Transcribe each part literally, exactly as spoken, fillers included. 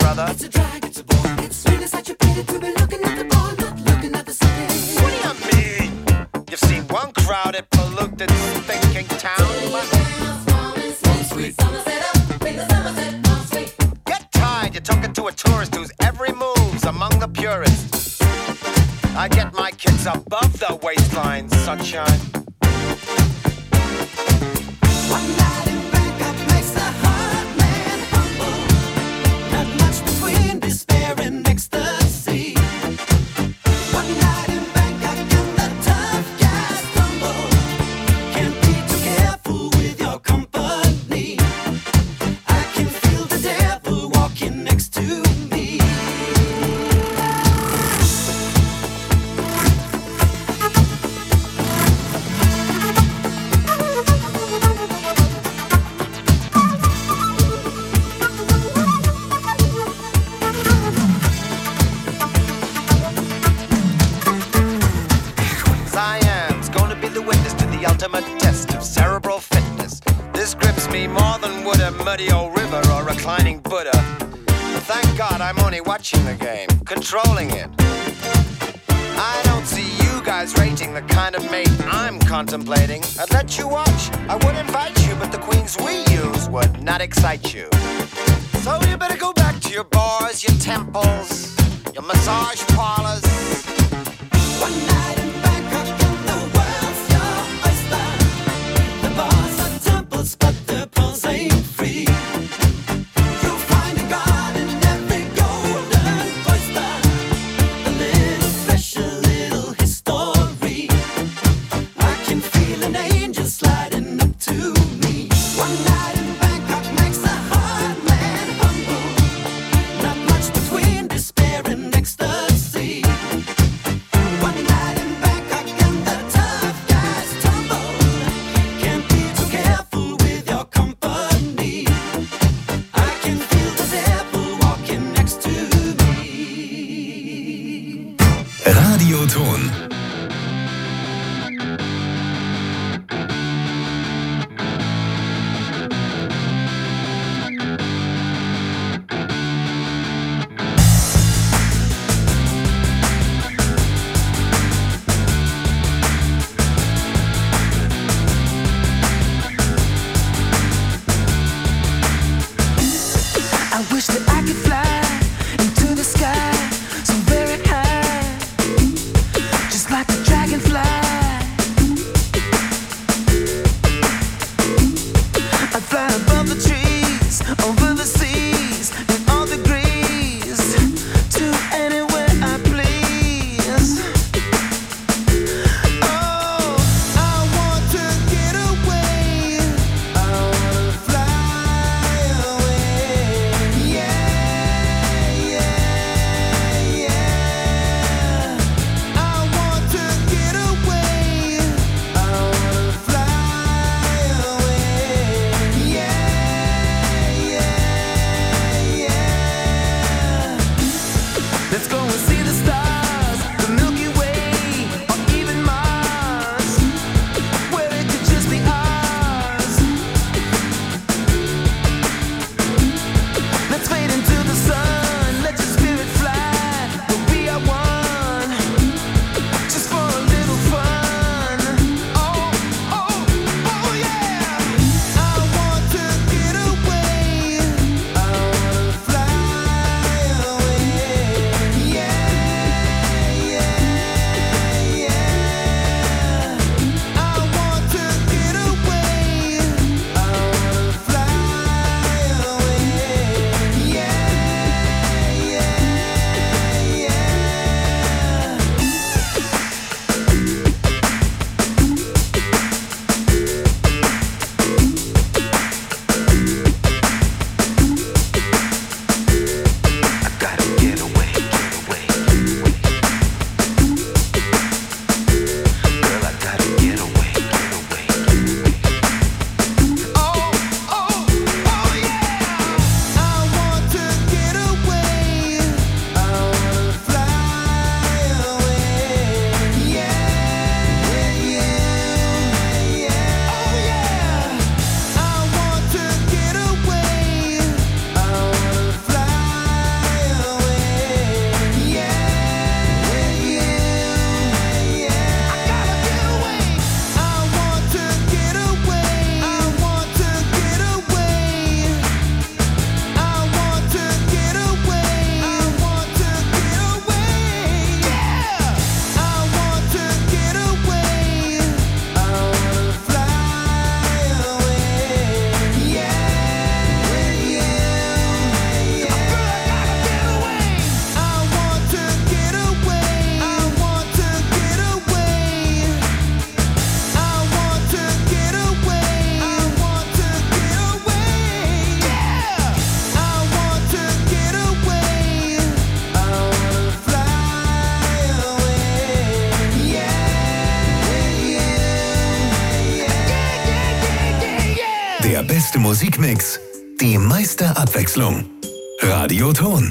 brother. It's a drag, it's a bore. It's really such a pity to be looking at the bar, not looking at the city. What do you mean? You've seen one crowded, polluted, thinking town. Get tired, you're talking to a tourist whose every move's among the purists. I get my kids above the waistline, sunshine. One night in Bangkok makes a hard man humble. Not much between despair and ecstasy. One night in Bangkok and the tough guys stumble. Can't be too careful with your company. I can feel the devil walking next to me. Siam's gonna be the witness to the ultimate test of cerebral fitness. This grips me more than would a muddy old river or reclining Buddha. But thank God I'm only watching the game, controlling it. I don't see you guys rating the kind of mate I'm contemplating. I'd let you watch, I would invite you, but the queens we use would not excite you. So you better go back to your bars, your temples, your massage parlors. One night in Bangkok and the world's your oyster. The bars are temples, but the pearls ain't free. You'll find a god in every golden oyster. A little special little history. I can feel an angel sliding up to me. One night in Bangkok makes a hard man humble. Not much between despair and ecstasy. One night Der beste Musikmix, die meiste Abwechslung. Radioton.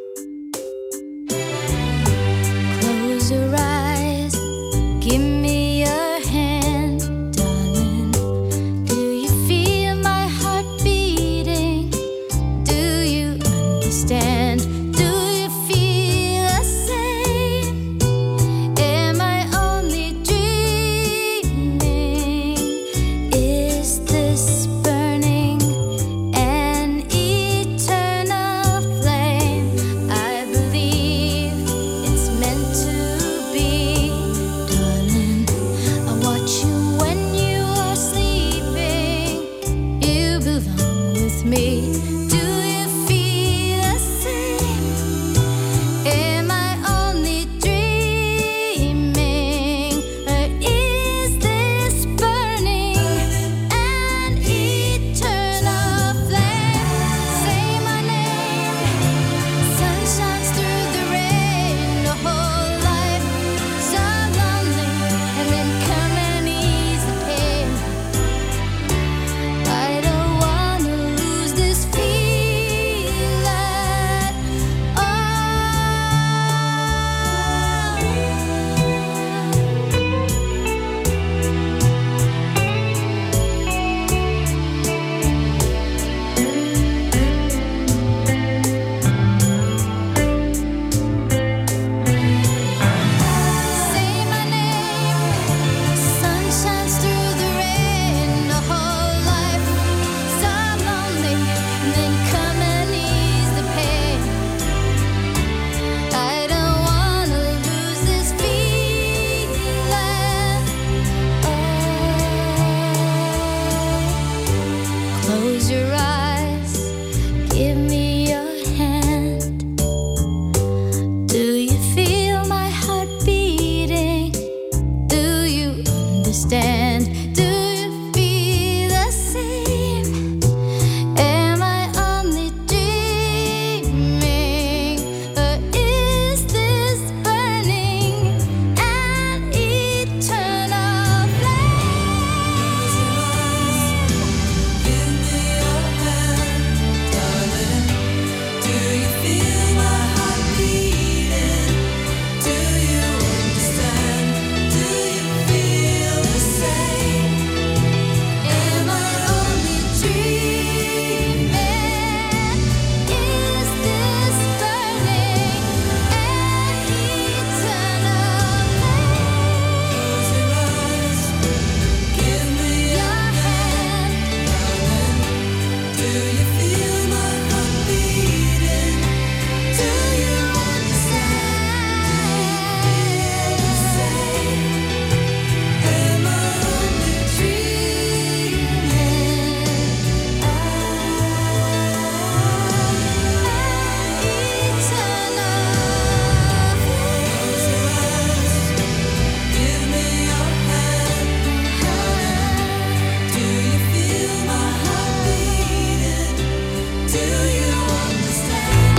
Close your eyes, give me your hand, darling. Do you feel my heart beating? Do you understand? Do you feel the same? Am I only dreaming? Is this burning an eternal flame? I believe it's meant to be, darling. I watch you when you are sleeping. You belong with me. Do you feel the same? Am I only dreaming? Or is this burning an eternal flame? Say my name. Sun shines through the rain. The whole life so lonely, and then come and ease the pain. I don't wanna lose this feeling. Oh. Say my name. Sun shines through the rain. The whole life so lonely, and then come and ease the pain. I don't wanna lose this feeling. Oh. Close your eyes, give me your hand. Do you feel my heart beating? Do you understand? Do you feel the same? Am I only dreaming? Or is this burning an eternal flame? Give me your hand, darling. Do you feel my heart beating? Do you understand? Do you feel the same? Am I only dreaming? Is this burning an eternal flame? Close your eyes, give me your hand, darling. Do you feel my heart beating? Do you understand? Do you feel the same? Am I only dreaming? Give me your hand, do you feel my heart beating? Do you understand?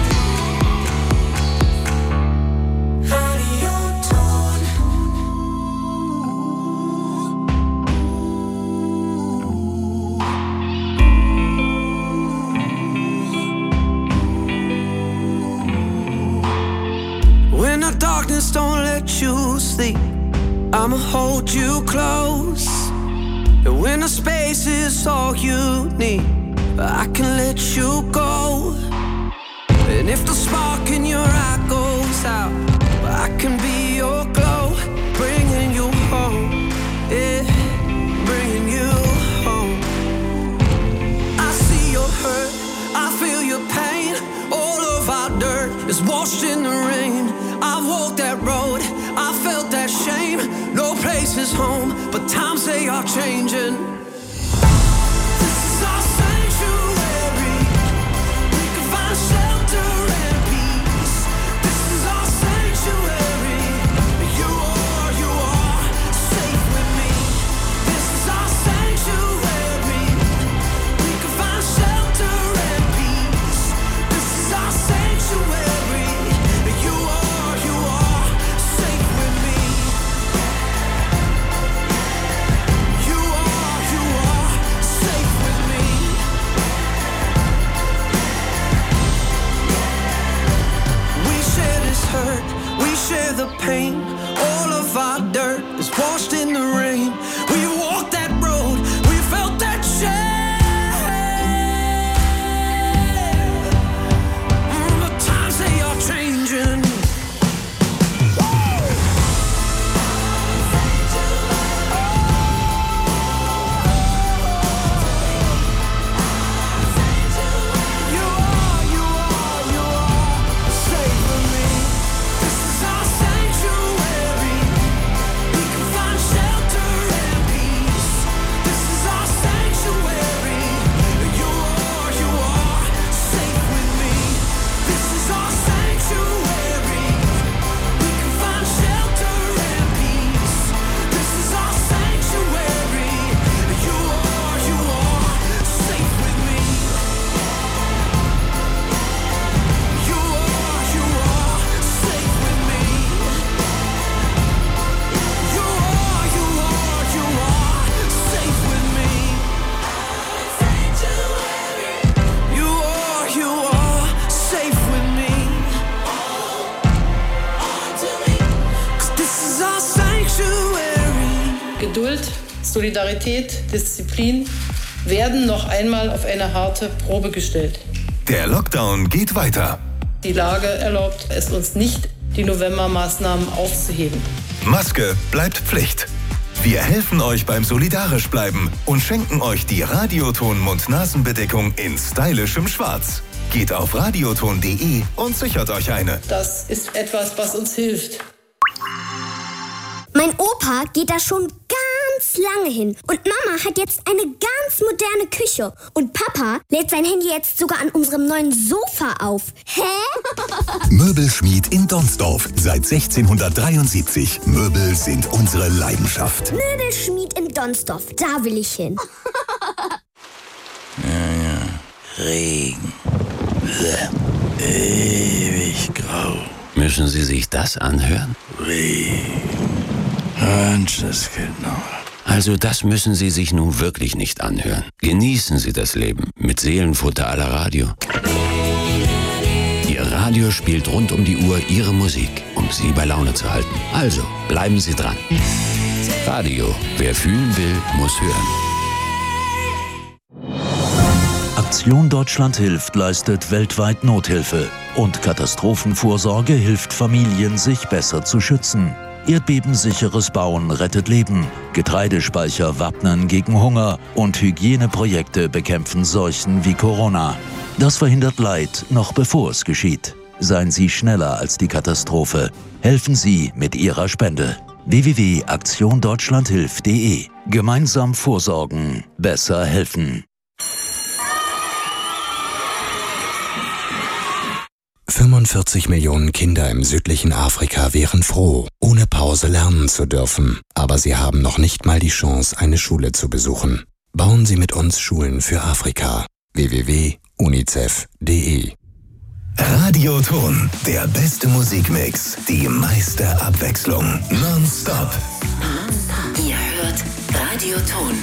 Radioton. When the darkness don't let you sleep, I'ma hold you close. And when the space is all you need, I can let you go. And if the spark in your eye goes out, I can be your glow, bringing you home, yeah, bringing you home. I see your hurt, I feel your pain. All of our dirt is washed in the rain. I've walked that road, I felt that shame. No place is home, but times they are changing. This is our sanctuary. We can find shelter and peace. This is our sanctuary. You are, you are safe with me. This is our sanctuary. We can find shelter and peace. This is our sanctuary. You are, you are safe with me. You are, you pain. All of our dirt is washed in the rain. We walked that road, we felt that shame. Mm, but times they are changing. Geduld, Solidarität, Disziplin werden noch einmal auf eine harte Probe gestellt. Der Lockdown geht weiter. Die Lage erlaubt es uns nicht, die Novembermaßnahmen aufzuheben. Maske bleibt Pflicht. Wir helfen euch beim solidarisch bleiben und schenken euch die Radioton Mund-Nasen-Bedeckung in stylischem Schwarz. Geht auf radioton punkt de und sichert euch eine. Das ist etwas, was uns hilft. Mein Opa geht da schon ganz lange hin. Und Mama hat jetzt eine ganz moderne Küche. Und Papa lädt sein Handy jetzt sogar an unserem neuen Sofa auf. Hä? Möbelschmied in Donsdorf. Seit sechzehnhundertdreiundsiebzig. Möbel sind unsere Leidenschaft. Möbelschmied in Donsdorf. Da will ich hin. Ja, ja. Regen. Ewig grau. Müssen Sie sich das anhören? Regen. Genau. Also das müssen Sie sich nun wirklich nicht anhören. Genießen Sie das Leben mit Seelenfutter à la Radio. Ihr Radio spielt rund um die Uhr Ihre Musik, um Sie bei Laune zu halten. Also bleiben Sie dran. Radio, wer fühlen will, muss hören. Aktion Deutschland hilft leistet weltweit Nothilfe und Katastrophenvorsorge hilft Familien, sich besser zu schützen. Erdbebensicheres Bauen rettet Leben, Getreidespeicher wappnen gegen Hunger und Hygieneprojekte bekämpfen Seuchen wie Corona. Das verhindert Leid, noch bevor es geschieht. Seien Sie schneller als die Katastrophe. Helfen Sie mit Ihrer Spende. w w w punkt aktion deutschland hilft punkt de. Gemeinsam vorsorgen, besser helfen. fünfundvierzig Millionen Kinder im südlichen Afrika wären froh, ohne Pause lernen zu dürfen. Aber sie haben noch nicht mal die Chance, eine Schule zu besuchen. Bauen Sie mit uns Schulen für Afrika. w w w punkt unicef punkt de. Radioton, der beste Musikmix, die meiste Abwechslung. Nonstop. Ihr hört Radioton.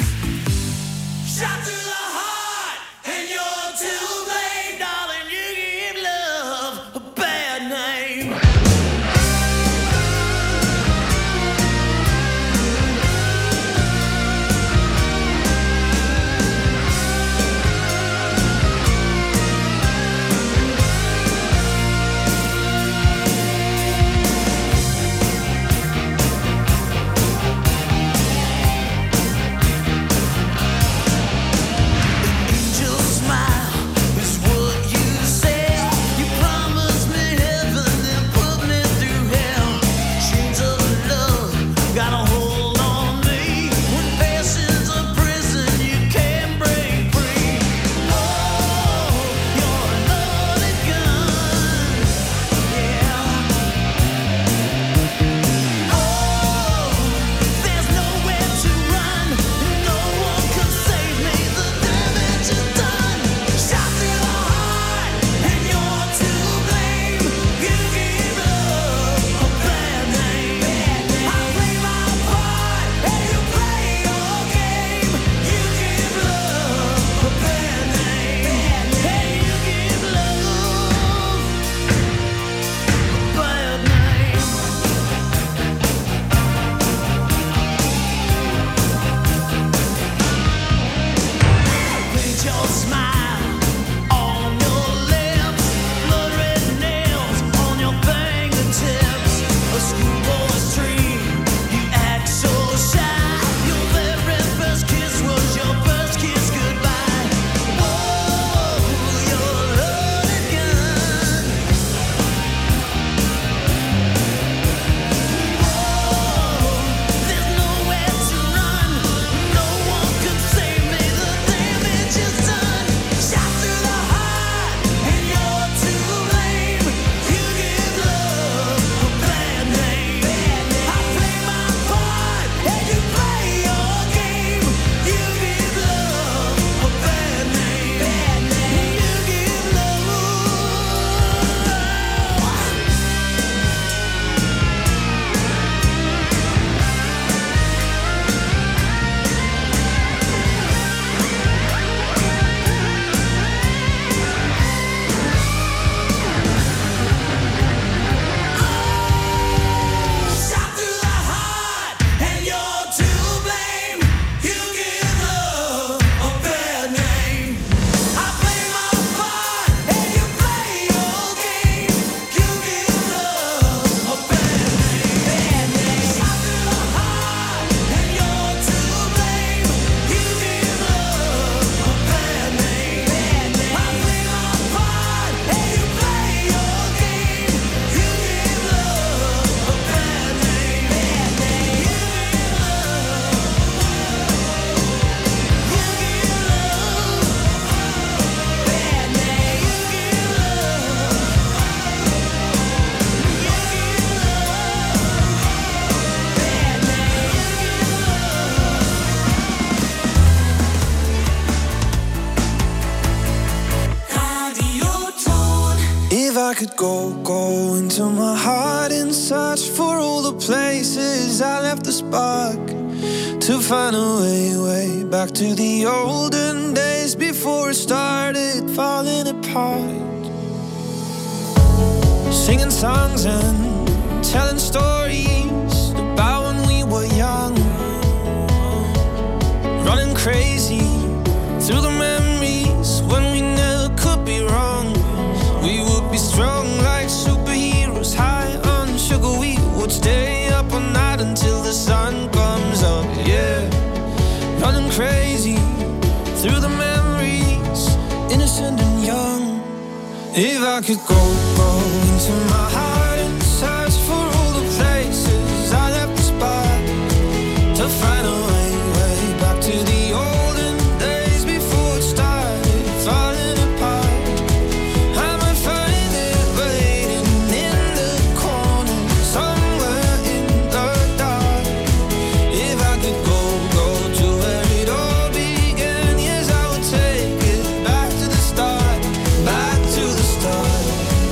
I could go, go into my heart and search for all the places I left the spark, to find a way, way back to the olden days before it started falling apart. Singing songs and telling stories about when we were young, running crazy through the memories when we never could be wrong. We would be strong like superheroes, high on sugar. We would stay up all night until the sun comes up, yeah. Running crazy through the memories, innocent and young. If I could go, go into my heart and search for all the places I left the spot, to find a way, way back to the olden days before it started falling apart. I might find it waiting in the corner, somewhere in the dark. If I could go, go to where it all began, yes, I would take it back to the start, back to the start.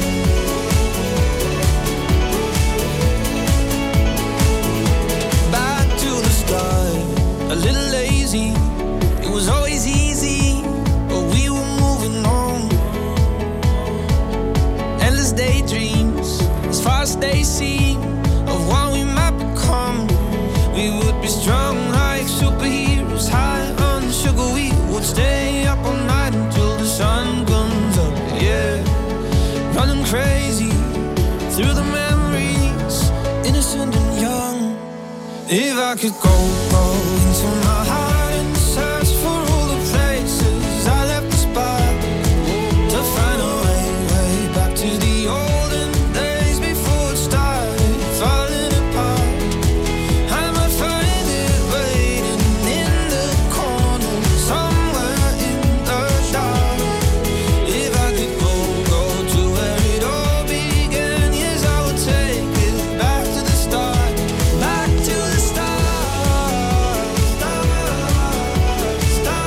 Back to the start. A little lazy, it was always easy, but we were moving on. Endless daydreams, as far as they seem, of what we might become. We would be strong like superheroes, high on sugar. We would stay up all night until the sun comes up, yeah. Running crazy through the memories, innocent and young. If I could go, go into my heart and search for all the places I left the spot, to find a way, way back to the olden days before it started falling apart. I might find it waiting in the corner, somewhere in the dark. If I could go, go to where it all began, yes, I would take it back to the start, back to the start, start, start,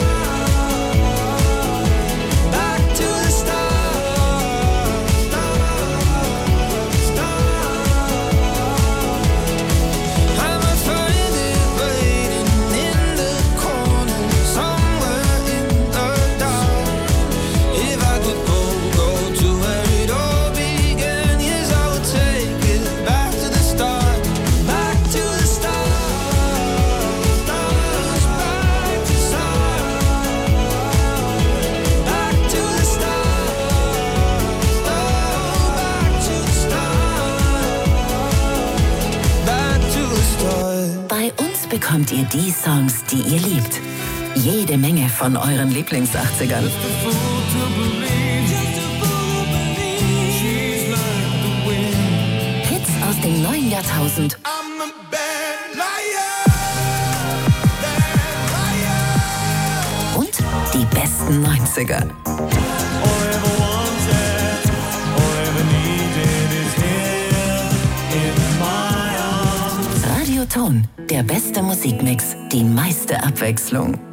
back to the start, start, start. I might find it waiting in the corner, somewhere in the dark. If I could go, go to where it all began, yes, I would take it back to the start, back to the start, start, back to start, back to the start, back to the start, back to the start. Bei uns bekommt ihr die Songs, die ihr liebt. Jede Menge von euren Lieblings-achtzigern. Hits aus dem neuen Jahrtausend. Und die besten neunziger. Radioton, der beste Musikmix, die meiste Abwechslung.